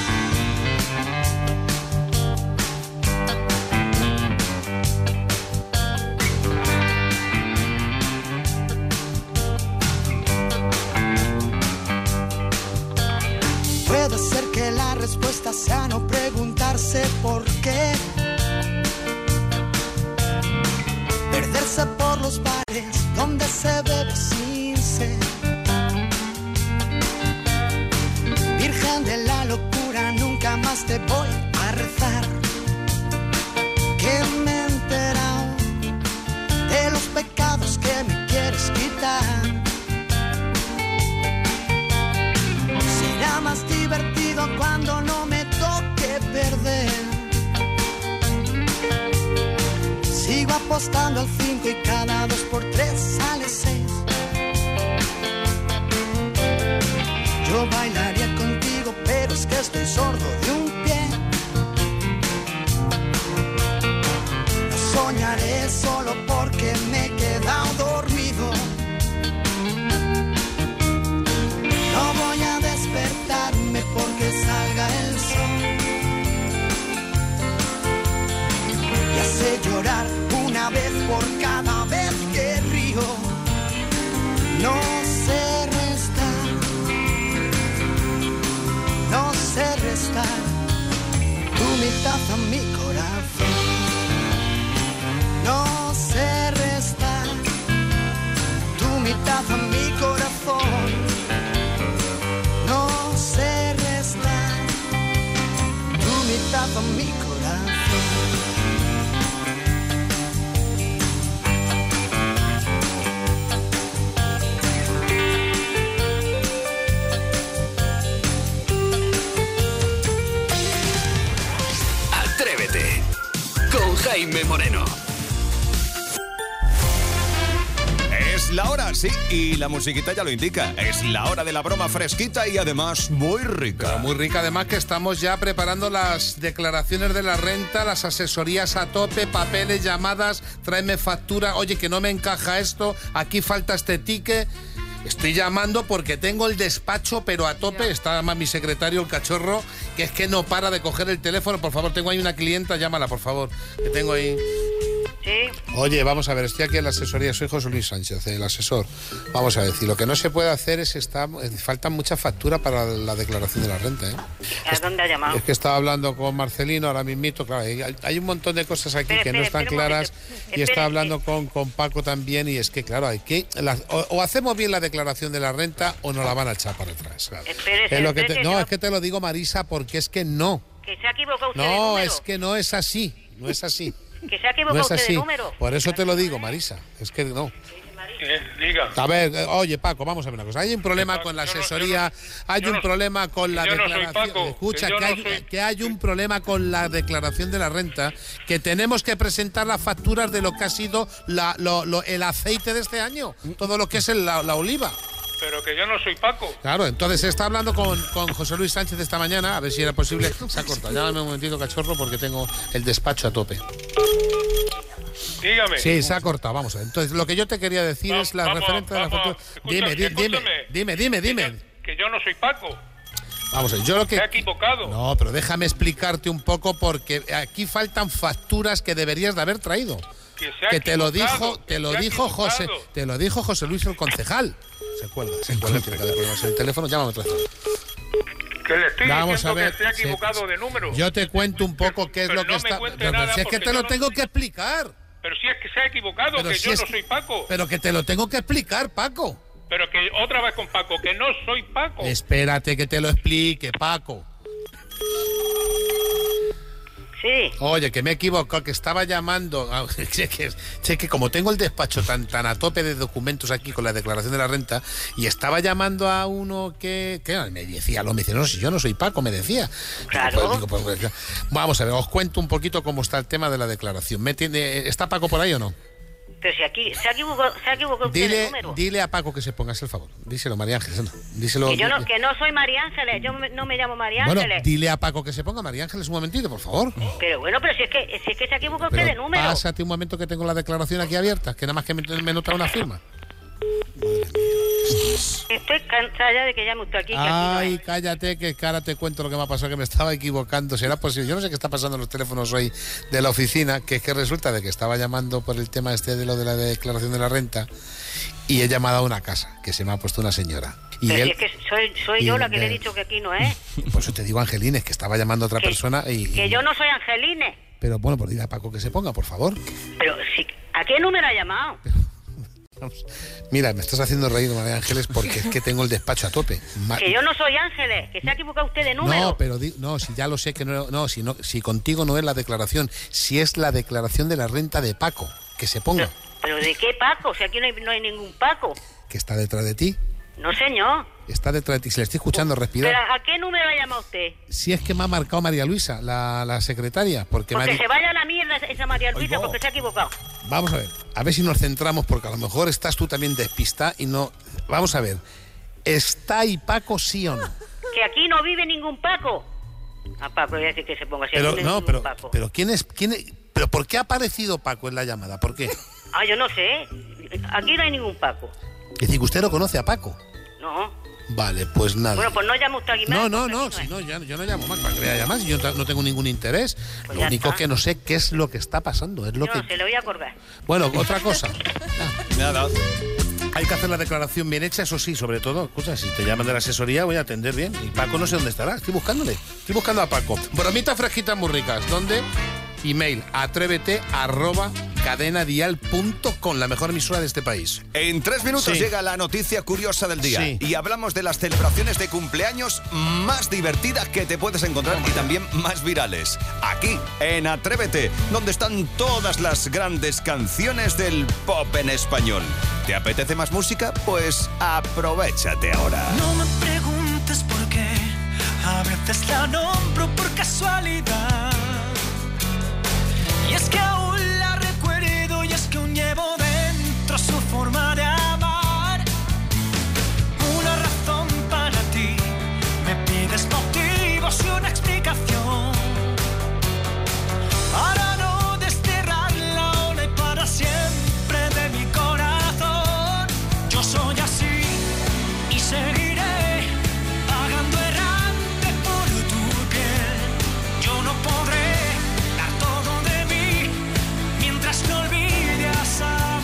Puede ser que la respuesta sea no preguntarse por qué. Perderse por los bares donde se bebe sin sed. Virgen de la locura, nunca más te voy a rezar. Que me he enterado de los pecados que me quieres quitar. Será más divertido cuando no me toque perder. Sigo apostando al 5 y cada 2 por 3 sale 6. Yo bailaría contigo, pero es que estoy sordo de un pie. No soñaré solo porque me he quedado dormido. No voy a despertarme porque salga el sol. Y hace llorar una vez por cada vez que río. No sé restar, no sé restar tu mitad a mi corazón. No sé restar tu mitad a mi corazón. No sé restar tu mitad a mi corazón. Atrévete con Jaime Moreno. Es la hora, sí, y la musiquita ya lo indica. Es la hora de la broma fresquita y además muy rica. Pero muy rica, además que estamos ya preparando las declaraciones de la renta, las asesorías a tope, papeles, llamadas, tráeme factura, oye, que no me encaja esto, aquí falta este ticket. Estoy llamando porque tengo el despacho, pero a tope. Está además mi secretario, el cachorro, que es que no para de coger el teléfono. Por favor, tengo ahí una clienta, llámala, por favor, que tengo ahí. Sí. Oye, vamos a ver, estoy aquí en la asesoría, soy José Luis Sánchez, el asesor. Vamos a decir, lo que no se puede hacer es faltan muchas facturas para la declaración de la renta, ¿eh? ¿A dónde ha llamado? Es que estaba hablando con Marcelino ahora mismito, claro, hay un montón de cosas aquí que no están claras, y está hablando con Paco también, y es que, claro, hay que o hacemos bien la declaración de la renta o nos la van a echar para atrás. Claro. Es que te lo digo, Marisa, porque es que no. Que se ha equivocado usted de No, número. es que no es así, no es así. Que se ha equivocado No es usted así. de número. Por eso te lo digo, Marisa. Es que no. Diga. A ver, oye, Paco, vamos a ver una cosa. Hay un problema con la asesoría, hay un problema con la declaración. Escucha, que hay un problema con la declaración de la renta, que tenemos que presentar las facturas de lo que ha sido el aceite de este año, todo lo que es la oliva. Pero que yo no soy Paco. Claro, entonces está hablando con José Luis Sánchez esta mañana, a ver si era posible. Se ha cortado. Llámame un momentito, cachorro, porque tengo el despacho a tope. Dígame. Sí, se ha cortado, vamos a ver. Entonces, lo que yo te quería decir es la referente de la factura. Dime. Que yo no soy Paco. Vamos a ver, yo lo que... Se ha equivocado. No, pero déjame explicarte un poco, porque aquí faltan facturas que deberías de haber traído. Que te lo dijo José Luis, el concejal. Se cuelga, tiene que haber problemas en el teléfono, llámame otra vez. Que le estoy Vamos diciendo a ver, que se ha equivocado de número. Yo te cuento un poco qué es pero lo que no me está... cuente Pero nada, si es que porque te lo yo tengo que explicar. Pero si es que se ha equivocado, Pero que si yo es no que- soy Paco. Pero que te lo tengo que explicar, Paco. Pero que otra vez con Paco, que no soy Paco. Espérate que te lo explique, Paco. Sí. Oye, que me he equivocado, que estaba llamando. Sé que como tengo el despacho tan a tope de documentos aquí con la declaración de la renta, y estaba llamando a uno que me decía, no, si yo no soy Paco, me decía. Claro. Vamos a ver, os cuento un poquito cómo está el tema de la declaración. ¿Está Paco por ahí o no? Pero si aquí se ha equivocado usted de número. Dile a Paco que se ponga, haz el favor. Díselo, María Ángeles. Díselo. Que no soy María Ángeles, yo no me llamo María Bueno, Ángeles. dile a Paco que se ponga, María Ángeles, un momentito, por favor. Pero bueno, si es que se ha equivocado usted de número. Pásate un momento que tengo la declaración aquí abierta, que nada más que me nota una firma. Estoy cansada ya de que llame usted aquí. Ay, cállate, que ahora te cuento lo que me ha pasado, que me estaba equivocando. ¿Será posible? Yo no sé qué está pasando en los teléfonos hoy de la oficina, que es que resulta de que estaba llamando por el tema de lo de la declaración de la renta y he llamado a una casa, que se me ha puesto una señora. Y pero si es que soy yo la que le he dicho que aquí no es. Por eso te digo, Angelines, que estaba llamando a otra persona y... Que yo no soy Angelines. Pero bueno, pues dile a Paco que se ponga, por favor. Pero si, ¿a qué número ha llamado? Mira, me estás haciendo reír, María Ángeles, porque es que tengo el despacho a tope. Que yo no soy Ángeles, que se ha equivocado usted de número. No, pero si ya lo sé que no, si contigo no es la declaración, si es la declaración de la renta de Paco, que se ponga. ¿Pero de qué Paco? Si aquí no hay ningún Paco. ¿Que está detrás de ti? No, señor. Está detrás de ti, se le estoy escuchando respirar. ¿Pero a qué número ha llamado usted? Si es que me ha marcado María Luisa, la secretaria. Porque se vaya a la mierda esa María Luisa, porque se ha equivocado. Vamos a ver si nos centramos, porque a lo mejor estás tú también despistada y no... Vamos a ver, ¿está ahí Paco, sí o no? Que aquí no vive ningún Paco. A Paco voy a decir que se ponga así. Pero ¿quién es? ¿Pero por qué ha aparecido Paco en la llamada? ¿Por qué? Yo no sé. Aquí no hay ningún Paco. Es decir, que usted no conoce a Paco. No. Vale, pues nada. Bueno, pues no llama usted aquí más. No, yo no llamo más. ¿Para que vaya más? Yo no tengo ningún interés. Pues lo único que no sé qué es lo que está pasando. Se le voy a colgar. Bueno, otra cosa. Nada. Hay que hacer la declaración bien hecha, eso sí, sobre todo. Escucha, si te llaman de la asesoría, voy a atender bien. Y Paco no sé dónde estará. Estoy buscándole. Estoy buscando a Paco. Bromitas fresquitas muy ricas. ¿Dónde? Email atrévete@cadenadial.com, la mejor emisora de este país. En 3 minutos llega la noticia curiosa del día y hablamos de las celebraciones de cumpleaños más divertidas que te puedes encontrar y también más virales. Aquí, en Atrévete, donde están todas las grandes canciones del pop en español. ¿Te apetece más música? Pues aprovéchate ahora. No me preguntes por qué, a veces la nombro por casualidad. Y es que aún la recuerdo y es que aún llevo dentro su forma de amar. Una razón para ti, me pides motivos y una explicación. Para no desterrarla ahora y para siempre de mi corazón. Yo soy así y seguiré vagando errante por tu piel. Yo no podré no olvide a esa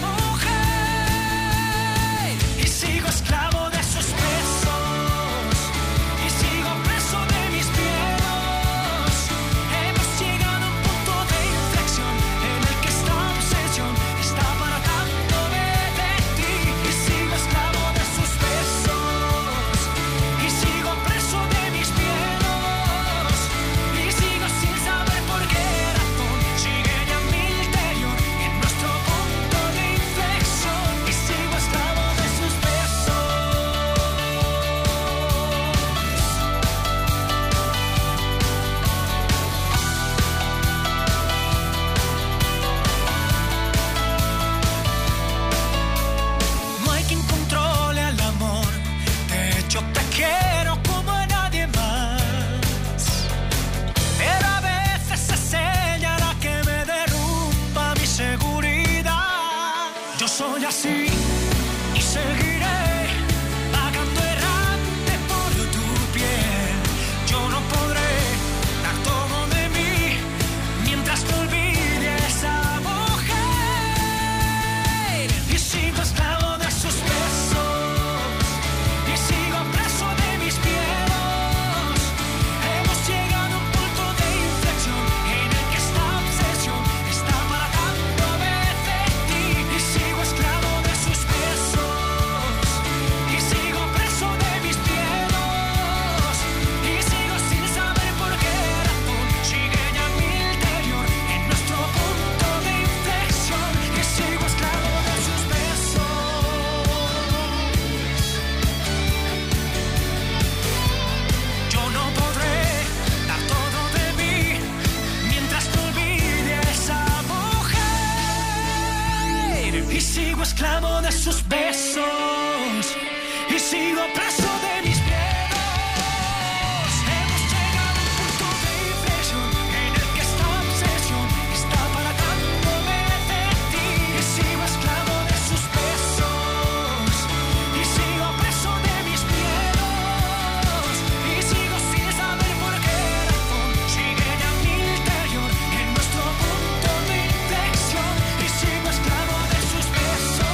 mujer y sigo esclavo de sus besos y sigo preso de mis miedos. Hemos llegado a un punto de inflexión en el que esta obsesión está para tanto de ti y sigo esclavo de sus besos y sigo preso de mis miedos y sigo sin saber por qué razón sigue ya mi interior. Nuestro punto de inflexión y sigo esclavo de sus besos. No hay quien controle al amor, de hecho te quiero como a nadie más. Pero a veces es ella la que me derrumba mi seguridad. Yo soy así y seguiré vagando errante por tu piel. Yo no podré dar todo de mí mientras no olvide a esa mujer. Y sigo esclavo de sus besos y sigo preso de mis miedos. Hemos llegado a un punto de inflexión en el que esta obsesión está para tanto de ti y sigo esclavo de sus besos. y sigo esclavo de sus besos y sigo preso de mis miedos. Hemos llegado a un punto de inflexión en el que esta obsesión está apartándome de ti y sigo esclavo de sus besos y sigo preso de mis miedos y sigo sin saber por qué razón sigue ya mi interior en nuestro punto de inflexión y sigo esclavo de sus besos.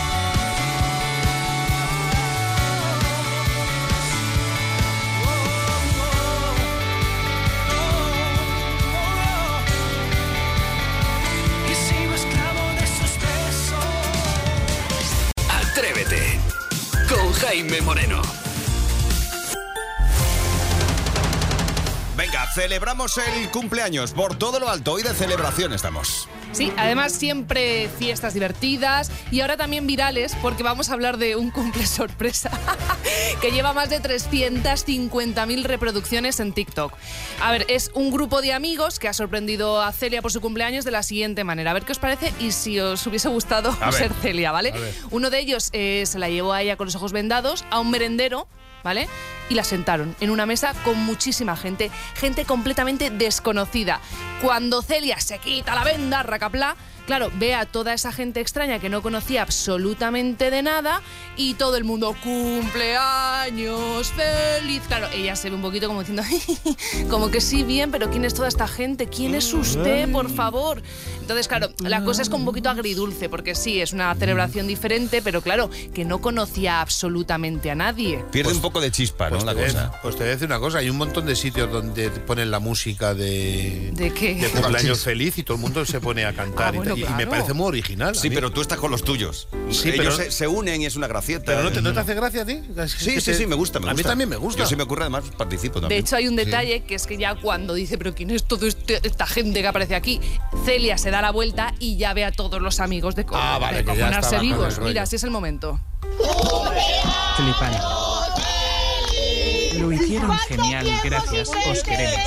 Y sigo esclavo de sus besos. Atrévete con Jaime Moreno. Venga, celebramos el cumpleaños por todo lo alto. Hoy de celebración estamos. Sí, además siempre fiestas divertidas y ahora también virales porque vamos a hablar de un cumple sorpresa que lleva más de 350.000 reproducciones en TikTok. A ver, es un grupo de amigos que ha sorprendido a Celia por su cumpleaños de la siguiente manera. A ver qué os parece y si os hubiese gustado ser Celia, ¿vale? Uno de ellos se la llevó a ella con los ojos vendados a un merendero, ¿vale? Y la sentaron en una mesa con muchísima gente completamente desconocida. Cuando Celia se quita la venda, racaplá, claro, ve a toda esa gente extraña que no conocía absolutamente de nada y todo el mundo, cumpleaños, feliz. Claro, ella se ve un poquito como diciendo, como que sí, bien, pero ¿quién es toda esta gente? ¿Quién es usted, por favor? Entonces, claro, la cosa es como un poquito agridulce, porque sí, es una celebración diferente, pero claro, que no conocía absolutamente a nadie. Pierde un poco de chispa, ¿no? La cosa. Pues te voy a decir una cosa, hay un montón de sitios donde ponen la música de qué? De cumpleaños feliz y todo el mundo se pone a cantar bueno, y me parece muy original. Sí, pero tú estás con los tuyos. Sí, ellos pero se unen y es una gracieta. ¿Pero no te hace gracia a ti? Sí, me gusta. A mí también me gusta. Yo sí me ocurre, además participo también. De hecho, hay un detalle que es que ya cuando dice, pero ¿quién es toda esta gente que aparece aquí? Celia se da la vuelta y ya ve a todos los amigos de cojonarse vivos. Mira, así es el momento. Flipante. Lo hicieron genial, gracias, os queremos.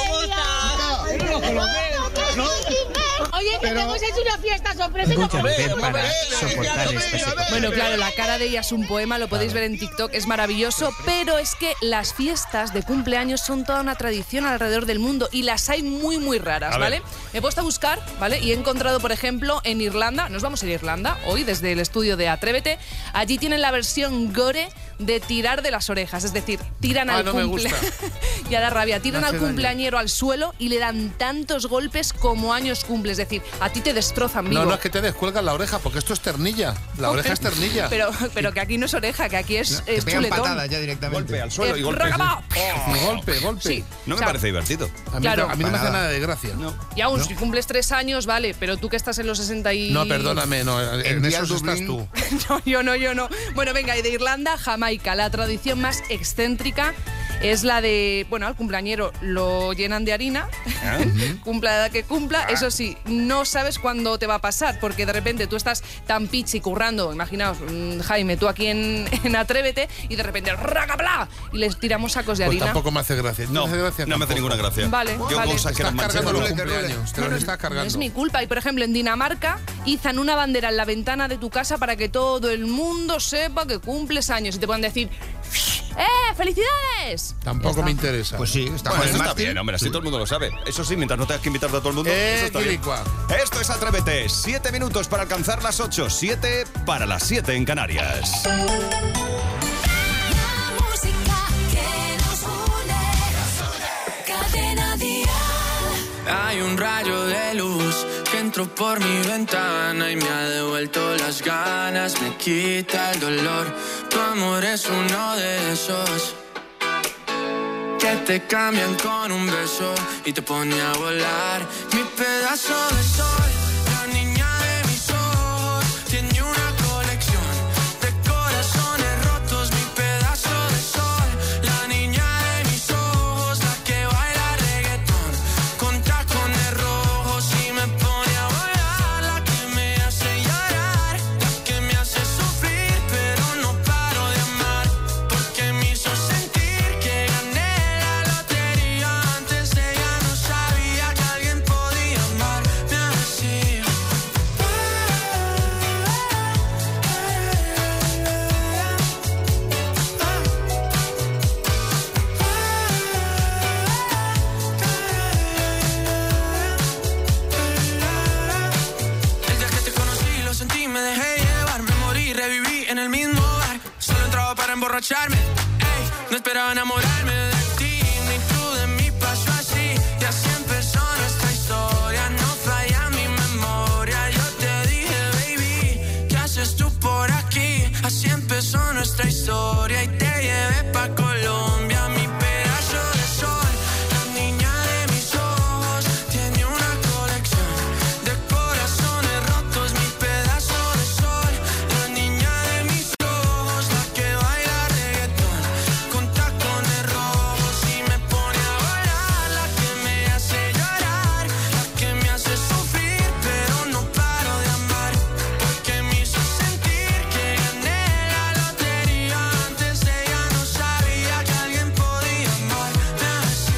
Oye, que te hemos hecho una fiesta sorpresa. Mucha beber para soportar esta situación. Bueno, claro, la cara de ella es un poema, lo podéis ver en TikTok, es maravilloso, pero es que las fiestas de cumpleaños son toda una tradición alrededor del mundo y las hay muy, muy raras, ¿vale? Me he puesto a buscar, ¿vale? Y he encontrado, por ejemplo, en Irlanda, nos vamos a ir a Irlanda hoy desde el estudio de Atrévete, allí tienen la versión gore de tirar de las orejas, es decir, tiran al cumpleañero. Ya da rabia, tiran al cumpleañero al suelo y le dan tantos golpes como años cumple, es decir, a ti te destrozan vivo. No es que te descuelgan la oreja, porque esto es ternilla. La oreja es ternilla. Pero que aquí no es oreja, que aquí es te pegan chuletón. patadas ya directamente. Golpe al suelo y golpe. Golpe. Sí. No me parece divertido. A mí no me hace nada de gracia. No. Y aún, si cumples 3 años, vale, pero tú que estás en los 60 y... No, perdóname, no, en esos estás tú. Yo no. Bueno, venga, y de Irlanda, Jamaica, la tradición más excéntrica es la de, bueno, al cumpleañero lo llenan de harina, cumpla la edad que cumpla, eso sí, no sabes cuándo te va a pasar, porque de repente tú estás tan pichi currando, imaginaos, Jaime, tú aquí en Atrévete, y de repente, ¡racabla! Y les tiramos sacos de harina. Tampoco me hace gracia. No me hace ninguna gracia. Vale, Yo vale. estás cargando los cumpleaños, te los estás cargando. No es mi culpa. Y por ejemplo, en Dinamarca izan una bandera en la ventana de tu casa para que todo el mundo sepa que cumples años y te puedan decir ¡felicidades! Tampoco me interesa. Pues sí, está Bueno, está bien, hombre, así todo el mundo lo sabe. Eso sí, mientras no tengas que invitar a todo el mundo, eso está bien. Esto es Atrévete, 7 minutos para alcanzar las 8, 7 para las 7 en Canarias. Hay un rayo de luz que entró por mi ventana y me ha devuelto las ganas, me quita el dolor. Tu amor es uno de esos que te cambian con un beso y te pone a volar. Mi pedazo de sol, la niña de mis ojos, tiene una colección de corazones rotos. Mi pedazo de sol, la niña de mis ojos, la que baila reggaetón con tacones rojos y me pone a volar. La que me hace llorar, la que me hace sufrir, pero no paro de amar, porque me hizo sentir que gané la lotería. Antes de ella no sabía que alguien podía amarme así. para emborracharme. Ey, no esperaba enamorarme de ti, ni tú de mí pasó así. Y así empezó nuestra historia, no falla mi memoria. Yo te dije, baby, ¿qué haces tú por aquí? Así empezó nuestra historia y te llevé pa' Colombia, mi pedazo de sol. La niña de mis ojos tiene una colección de corazones rotos, mi pedazo de sol. La niña de mis ojos, la que baila reggaetón con tacones rojos y me pone a bailar, la que me hace llorar, la que me hace sufrir, pero no paro de amar, porque me hizo sentir que gané la lotería. Antes ella no sabía que alguien podía amarme así.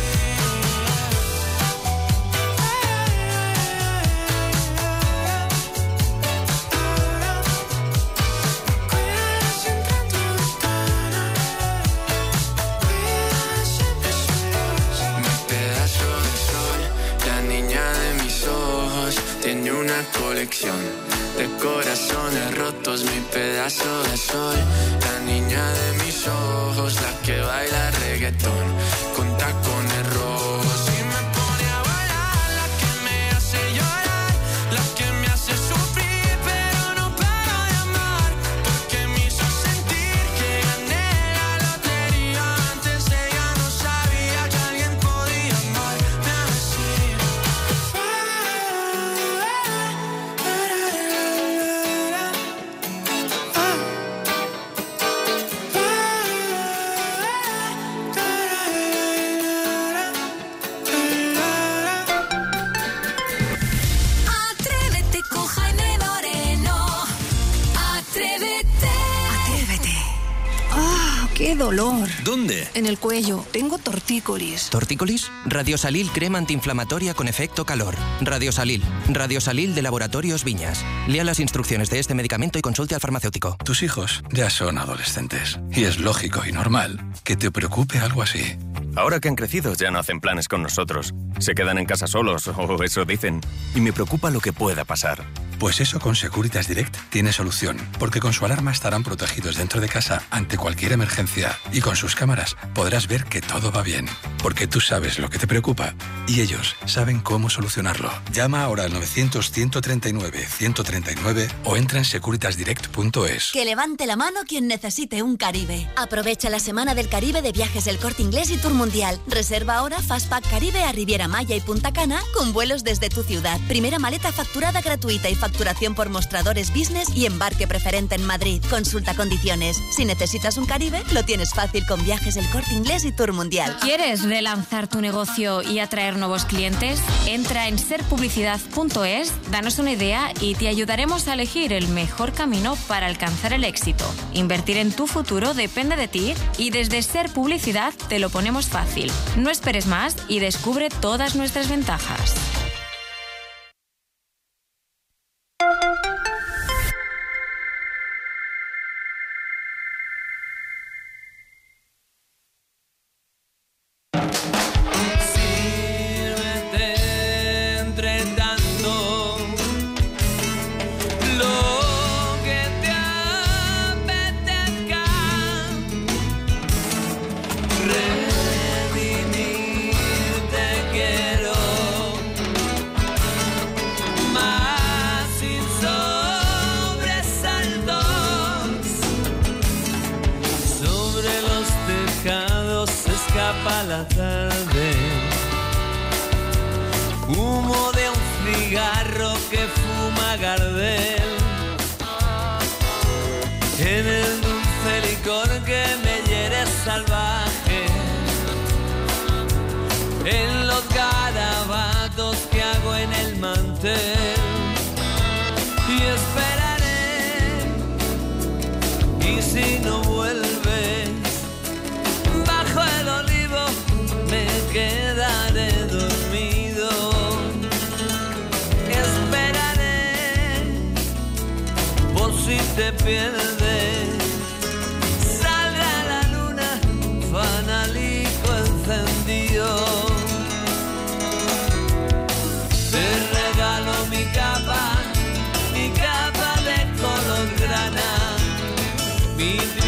Mi pedazo de sol, la niña de mis ojos, tiene una colección de corazones rotos, mi pedazo de sol. La niña de mis ojos, la que baila reggaetón con tacones rojos y me pone a bailar, la que me hace llorar, la que me hace sufrir, pero no paro de amar, porque me hizo sentir que gané la lotería. Antes ella no sabía que alguien podía amarme así. Atrévete con Jaime Moreno. Atrévete. Atrévete. ¡Ah, qué dolor! ¿Dónde? En el cuello. Tengo tortícolis. ¿Tortícolis? Radiosalil crema antiinflamatoria con efecto calor. Radiosalil. Radiosalil de Laboratorios Viñas. Lea las instrucciones de este medicamento y consulte al farmacéutico. Tus hijos ya son adolescentes y es lógico y normal que te preocupe algo así. Ahora que han crecido ya no hacen planes con nosotros. Se quedan en casa solos, o eso dicen. Y me preocupa lo que pueda pasar. Pues eso con Securitas Direct tiene solución, porque con su alarma estarán protegidos dentro de casa ante cualquier emergencia y con sus cámaras podrás ver que todo va bien, porque tú sabes lo que te preocupa y ellos saben cómo solucionarlo. Llama ahora al 900-139-139 o entra en securitasdirect.es. Que levante la mano quien necesite un Caribe. Aprovecha la Semana del Caribe de Viajes El Corte Inglés y Tour Mundial. Reserva ahora Fastpack Caribe a Riviera Maya y Punta Cana con vuelos desde tu ciudad. Primera maleta facturada gratuita y facturación por mostradores business y embarque preferente en Madrid. Consulta condiciones. Si necesitas un Caribe, lo tienes fácil con Viajes El Corte Inglés y Tour Mundial. ¿Quieres relanzar tu negocio y atraer nuevos clientes? Entra en serpublicidad.es, danos una idea y te ayudaremos a elegir el mejor camino para alcanzar el éxito. Invertir en tu futuro depende de ti y desde Ser Publicidad te lo ponemos fácil. No esperes más y descubre todas nuestras ventajas. Sírvete entre tanto lo que te apetezca. Redimirte quiero, más sin sobresaltos. Sobre los tejados se escapa la tarde, humo de un cigarro que fuma Gardel, en el dulce licor que me hiere salvaje, en los garabatos que hago en el mantel, y esperaré, y si no vuelves, bajo el olivo me quedaré dormido. Esperaré, por si te pierdes, salga la luna, fanalico encendido. Te regalo mi capa de color grana, mi